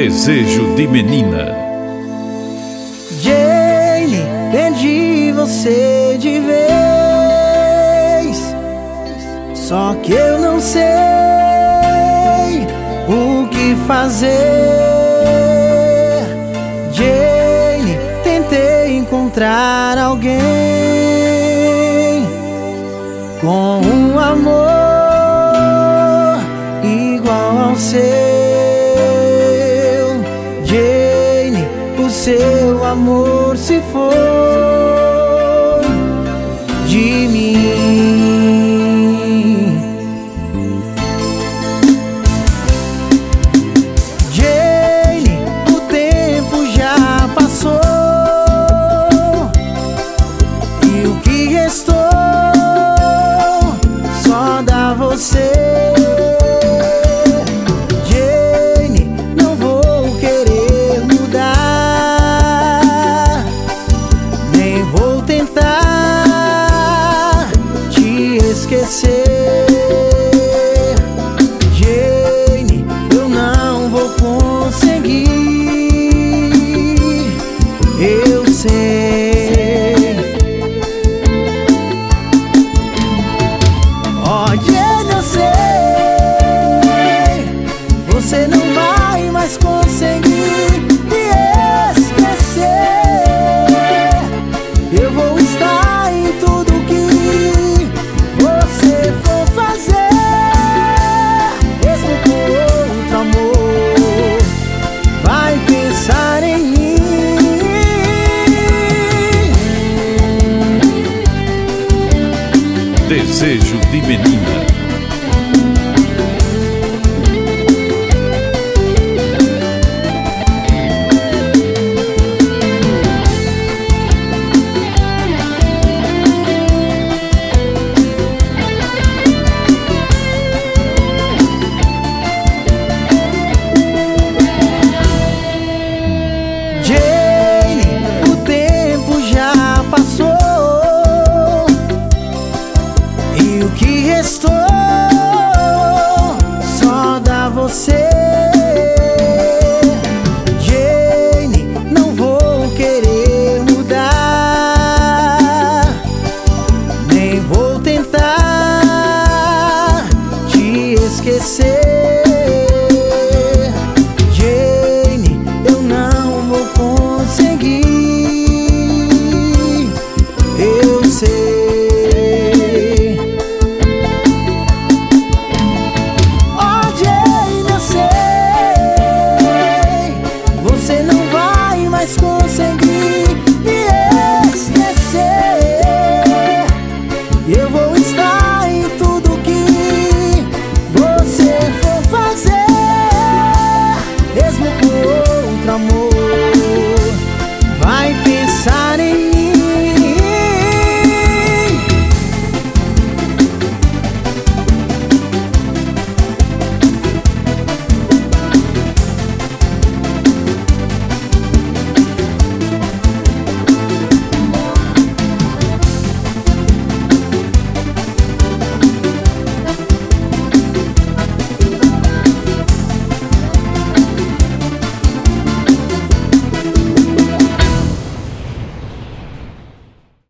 Desejo de menina. Jane, perdi você de vez. Só que eu não sei o que fazer. Jane, tentei encontrar alguém com um amor igual ao seu. Jane, o seu amor se foi de mim. Jane, o tempo já passou e o que restou só dá você. Esquecer, Jane, eu não vou conseguir. Eu sei. Oh, Jane, eu sei. Você não vai mais conseguir me esquecer. Eu vou estar em tudo que for fazer, mesmo com outro amor, vai pensar em mim. Desejo de menina.